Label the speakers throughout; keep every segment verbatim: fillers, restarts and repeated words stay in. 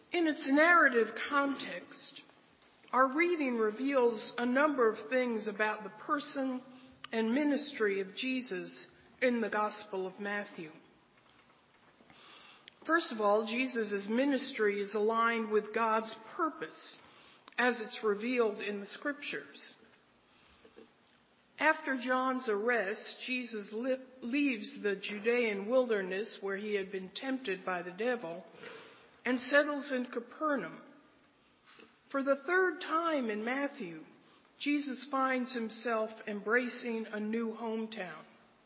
Speaker 1: In its narrative context, our reading reveals a number of things about the person and ministry of Jesus in the Gospel of Matthew. First of all, Jesus' ministry is aligned with God's purpose as it's revealed in the Scriptures. After John's arrest, Jesus li- leaves the Judean wilderness where he had been tempted by the devil and settles in Capernaum. For the third time in Matthew, Jesus finds himself embracing a new hometown.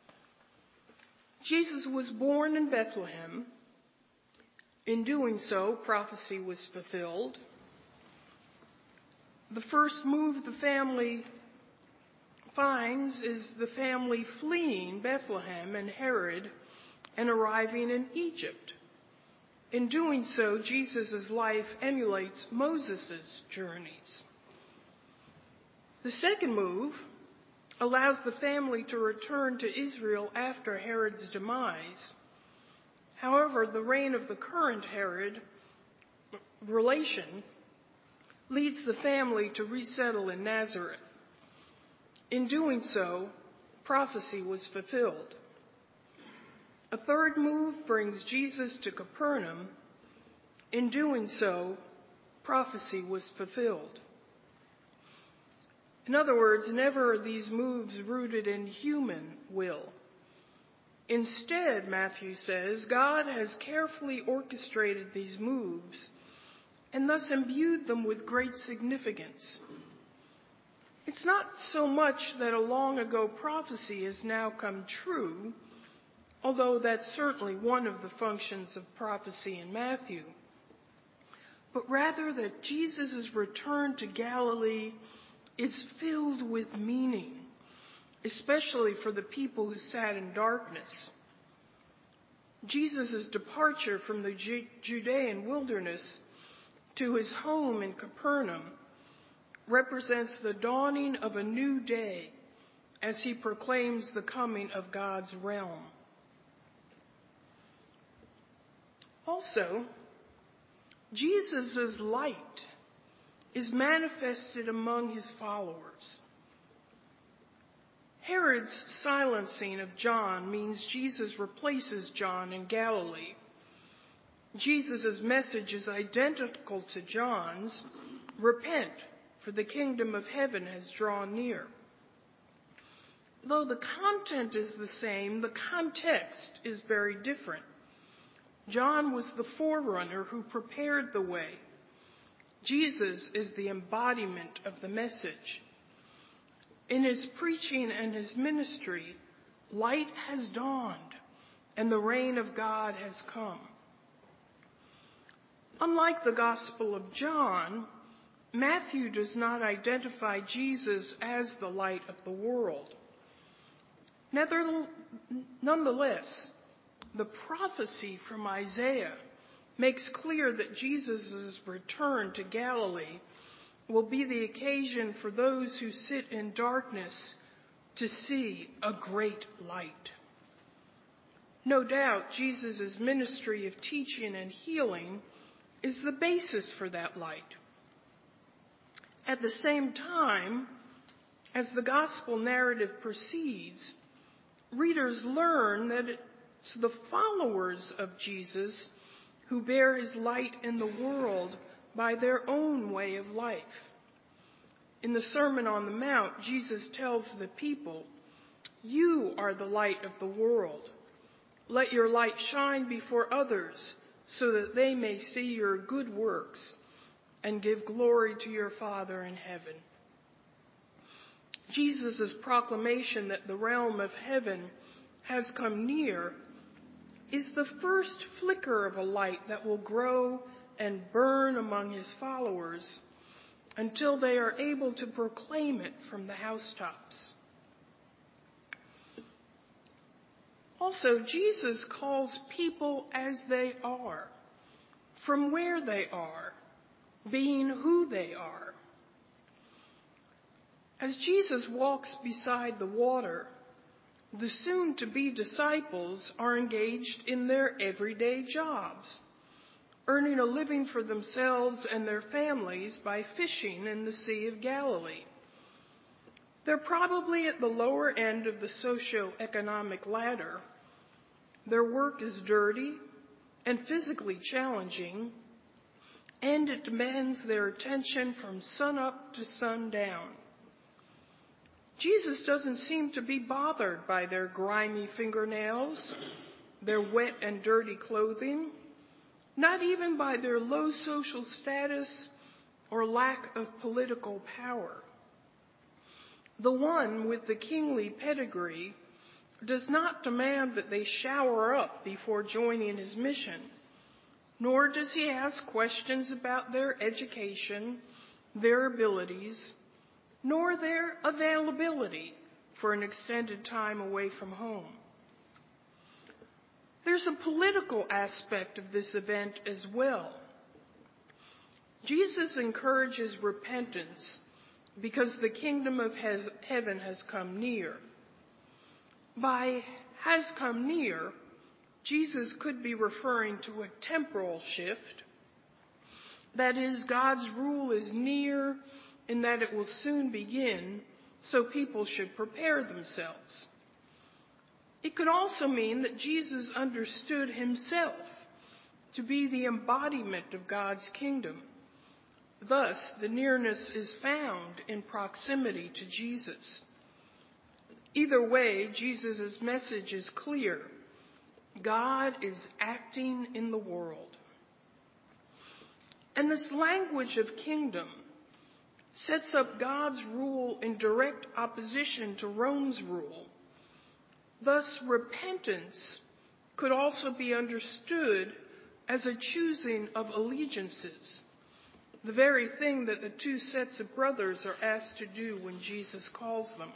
Speaker 1: Jesus was born in Bethlehem. In doing so, prophecy was fulfilled. The first move the family finds is the family fleeing Bethlehem and Herod and arriving in Egypt. In doing so, Jesus' life emulates Moses' journeys. The second move allows the family to return to Israel after Herod's demise. However, the reign of the current Herod relation leads the family to resettle in Nazareth. In doing so, prophecy was fulfilled. A third move brings Jesus to Capernaum. In doing so, prophecy was fulfilled. In other words, never are these moves rooted in human will. Instead, Matthew says, God has carefully orchestrated these moves and thus imbued them with great significance. It's not so much that a long ago prophecy has now come true, although that's certainly one of the functions of prophecy in Matthew, but rather that Jesus' return to Galilee is filled with meaning, especially for the people who sat in darkness. Jesus' departure from the Judean wilderness to his home in Capernaum represents the dawning of a new day as he proclaims the coming of God's realm. Also, Jesus' light is manifested among his followers. Herod's silencing of John means Jesus replaces John in Galilee. Jesus' message is identical to John's: repent, for the kingdom of heaven has drawn near. Though the content is the same, the context is very different. John was the forerunner who prepared the way. Jesus is the embodiment of the message. In his preaching and his ministry, light has dawned and the reign of God has come. Unlike the Gospel of John, Matthew does not identify Jesus as the light of the world. Nonetheless, the prophecy from Isaiah makes clear that Jesus' return to Galilee will be the occasion for those who sit in darkness to see a great light. No doubt, Jesus' ministry of teaching and healing is the basis for that light. At the same time, as the gospel narrative proceeds, readers learn that it's the followers of Jesus who bear his light in the world by their own way of life. In the Sermon on the Mount, Jesus tells the people, "You are the light of the world. Let your light shine before others so that they may see your good works and give glory to your Father in heaven." Jesus' proclamation that the realm of heaven has come near is the first flicker of a light that will grow and burn among his followers until they are able to proclaim it from the housetops. Also, Jesus calls people as they are, from where they are, being who they are. As Jesus walks beside the water, the soon-to-be disciples are engaged in their everyday jobs. earning a living for themselves and their families by fishing in the Sea of Galilee. They're probably at the lower end of the socio-economic ladder. Their work is dirty and physically challenging, and it demands their attention from sunup to sundown. Jesus doesn't seem to be bothered by their grimy fingernails, their wet and dirty clothing, not even by their low social status or lack of political power. The one with the kingly pedigree does not demand that they shower up before joining his mission, nor does he ask questions about their education, their abilities, nor their availability for an extended time away from home. There's a political aspect of this event as well. Jesus encourages repentance because the kingdom of heaven has come near. By has come near, Jesus could be referring to a temporal shift. That is, God's rule is near in that it will soon begin, so people should prepare themselves. It could also mean that Jesus understood himself to be the embodiment of God's kingdom. Thus, the nearness is found in proximity to Jesus. Either way, Jesus' message is clear. God is acting in the world. And this language of kingdom sets up God's rule in direct opposition to Rome's rule. Thus, repentance could also be understood as a choosing of allegiances, the very thing that the two sets of brothers are asked to do when Jesus calls them.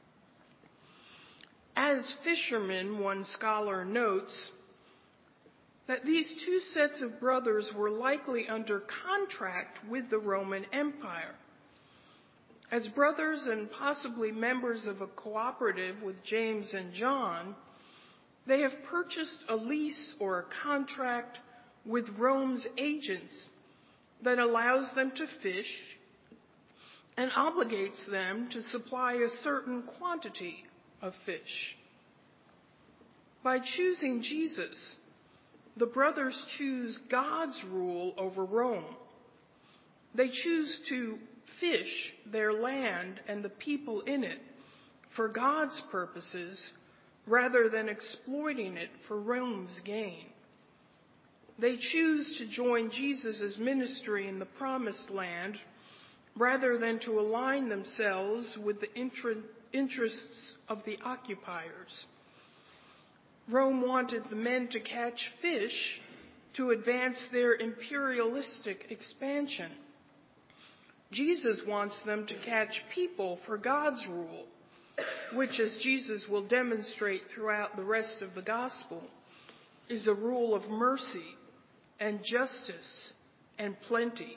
Speaker 1: As fishermen, one scholar notes that these two sets of brothers were likely under contract with the Roman Empire. As brothers and possibly members of a cooperative with James and John, they have purchased a lease or a contract with Rome's agents that allows them to fish and obligates them to supply a certain quantity of fish. By choosing Jesus, the brothers choose God's rule over Rome. They choose to fish their land and the people in it for God's purposes rather than exploiting it for Rome's gain. They choose to join Jesus' ministry in the Promised Land rather than to align themselves with the interests of the occupiers. Rome wanted the men to catch fish to advance their imperialistic expansion. Jesus wants them to catch people for God's rule, which, as Jesus will demonstrate throughout the rest of the gospel, is a rule of mercy and justice and plenty.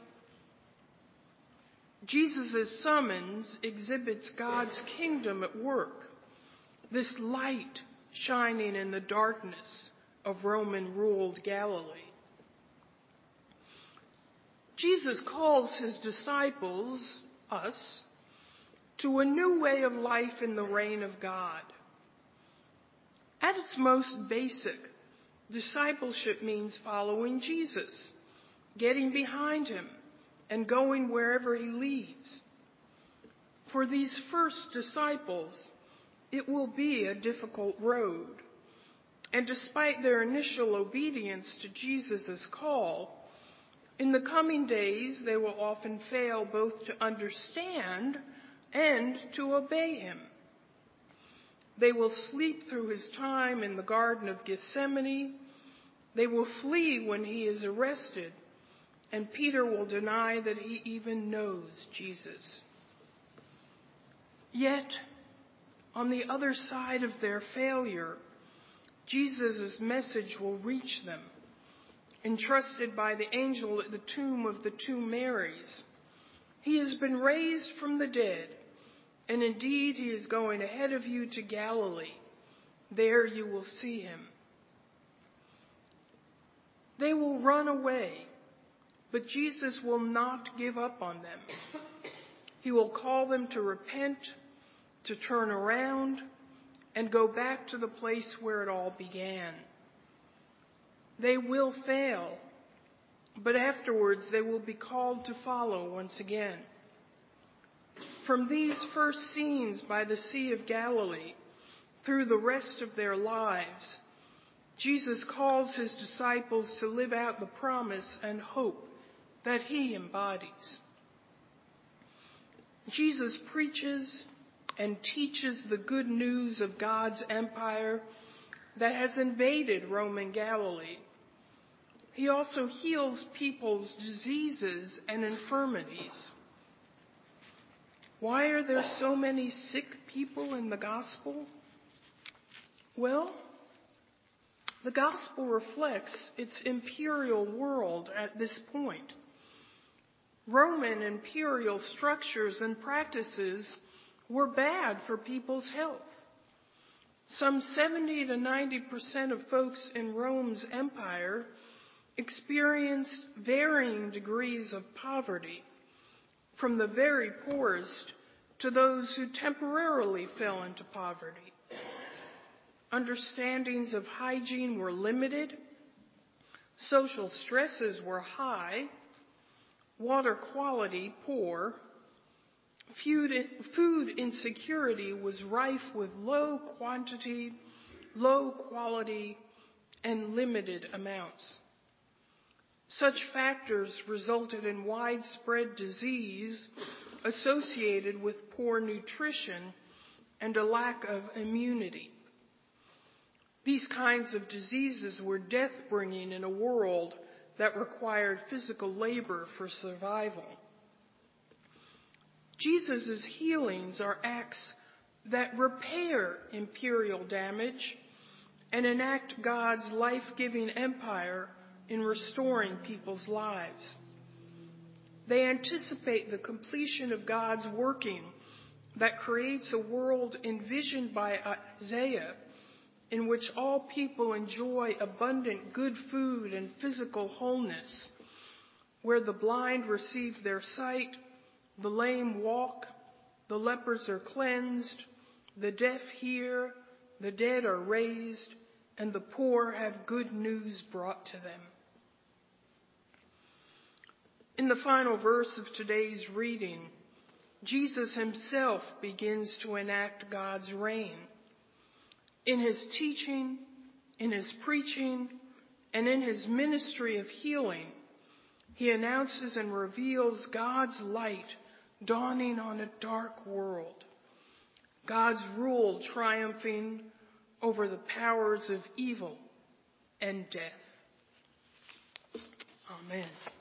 Speaker 1: Jesus' summons exhibits God's kingdom at work, this light shining in the darkness of Roman-ruled Galilee. Jesus calls his disciples, us, to a new way of life in the reign of God. At its most basic, discipleship means following Jesus, getting behind him, and going wherever he leads. For these first disciples, it will be a difficult road. And despite their initial obedience to Jesus' call, in the coming days they will often fail both to understand and to obey him. They will sleep through his time in the Garden of Gethsemane. They will flee when he is arrested. And Peter will deny that he even knows Jesus. Yet, on the other side of their failure, Jesus' message will reach them, entrusted by the angel at the tomb of the two Marys. He has been raised from the dead, and indeed he is going ahead of you to Galilee. There you will see him. They will run away, but Jesus will not give up on them. He will call them to repent, to turn around, and go back to the place where it all began. They will fail, but afterwards they will be called to follow once again. From these first scenes by the Sea of Galilee, through the rest of their lives, Jesus calls his disciples to live out the promise and hope that he embodies. Jesus preaches and teaches the good news of God's empire that has invaded Roman Galilee. He also heals people's diseases and infirmities. Why are there so many sick people in the gospel? Well, the gospel reflects its imperial world at this point. Roman imperial structures and practices were bad for people's health. Some seventy to ninety percent of folks in Rome's empire experienced varying degrees of poverty, from the very poorest to those who temporarily fell into poverty. Understandings of hygiene were limited, social stresses were high, water quality poor, food insecurity was rife with low quantity, low quality, and limited amounts. Such factors resulted in widespread disease associated with poor nutrition and a lack of immunity. These kinds of diseases were death-bringing in a world that required physical labor for survival. Jesus' healings are acts that repair imperial damage and enact God's life-giving empire in restoring people's lives. They anticipate the completion of God's working that creates a world envisioned by Isaiah in which all people enjoy abundant good food and physical wholeness, where the blind receive their sight, the lame walk, the lepers are cleansed, the deaf hear, the dead are raised, and the poor have good news brought to them. In the final verse of today's reading, Jesus himself begins to enact God's reign. In his teaching, in his preaching, and in his ministry of healing, he announces and reveals God's light dawning on a dark world, God's rule triumphing over the powers of evil and death. Amen.